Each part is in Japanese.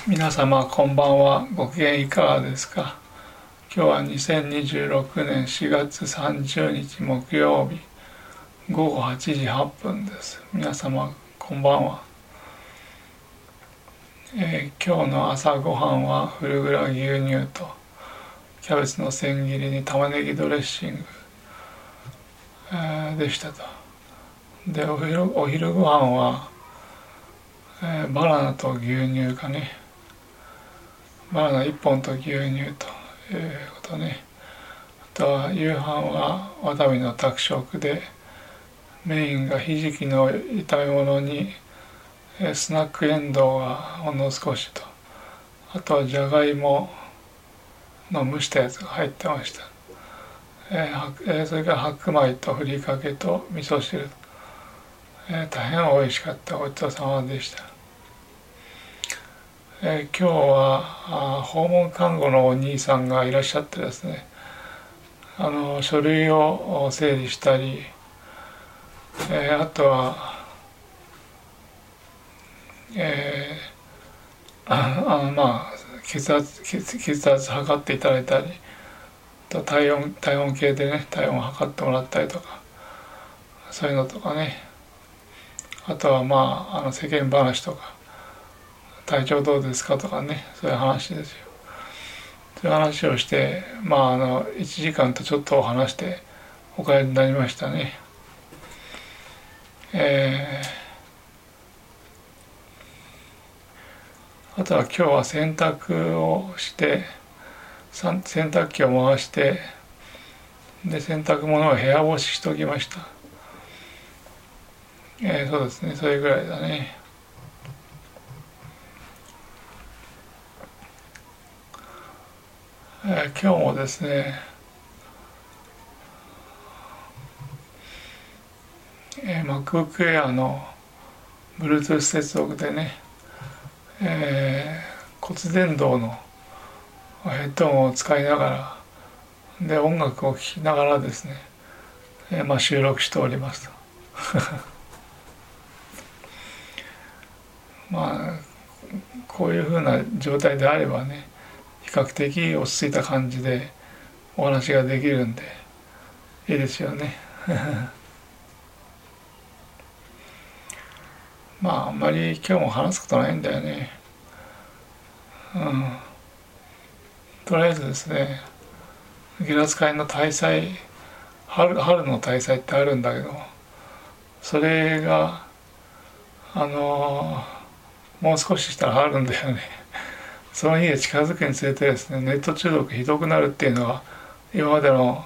皆様こんばんは。ご機嫌いかがですか？今日は2026年4月30日木曜日午後8時8分です。皆様こんばんは。今日の朝ごはんはフルグラ牛乳とキャベツの千切りに玉ねぎドレッシング、でしたと。でお昼ごはんは、バナナと牛乳かね。バナナ1本と牛乳ということね。あとは夕飯はわさびの宅食で、メインがひじきの炒め物にスナックエンドウがほんの少しと、あとはじゃがいもの蒸したやつが入ってました。それから白米とふりかけと味噌汁、大変美味しかった。ごちそうさまでした。今日は訪問看護のお兄さんがいらっしゃってですね、書類を整理したり、あとは、血圧測っていただいたり、と体温計でね、体温を測ってもらったりとか、そういうのとかね。あとは世間話とか、体調どうですかとかね、そういう話ですよ。そういう話をして、1時間とちょっとお話してお帰りになりましたね。あとは今日は洗濯をして、洗濯機を回して、で洗濯物を部屋干ししときました。そうですね、それぐらいだね。今日もですね、MacBook Air の Bluetooth 接続でね、骨伝導のヘッドホンを使いながらで音楽を聴きながらですね、収録しておりますとこういうふうな状態であればね、比較的落ち着いた感じでお話ができるんでいいですよねあんまり今日も話すことないんだよね。とりあえずですね、ゲラス会の大祭、春の大祭ってあるんだけど、それがもう少ししたらあるんだよね。その日が近づくにつれてですね、ネット中毒ひどくなるっていうのが今までの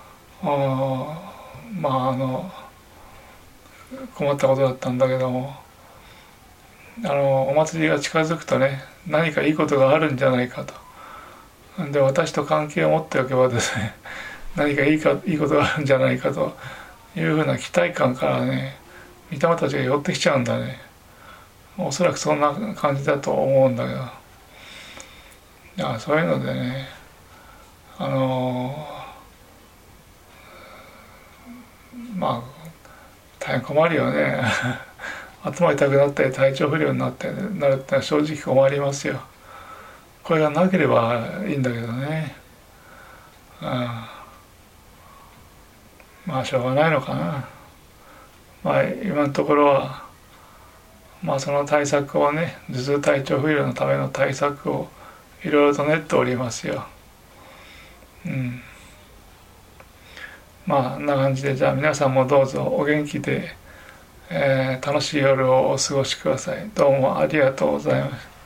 困ったことだったんだけども、お祭りが近づくとね、何かいいことがあるんじゃないかと。で私と関係を持っておけばですね、何かいいことがあるんじゃないかというふうな期待感からね、御霊たちが寄ってきちゃうんだね。おそらくそんな感じだと思うんだけど、だからそういうのでね、大変困るよね頭痛くなったり体調不良になるってのは正直困りますよ。これがなければいいんだけどね。しょうがないのかな。今のところはその対策をね、頭痛体調不良のための対策をいろいろと練っておりますよ。こんな感じで、じゃあ皆さんもどうぞお元気で、楽しい夜をお過ごしください。どうもありがとうございます。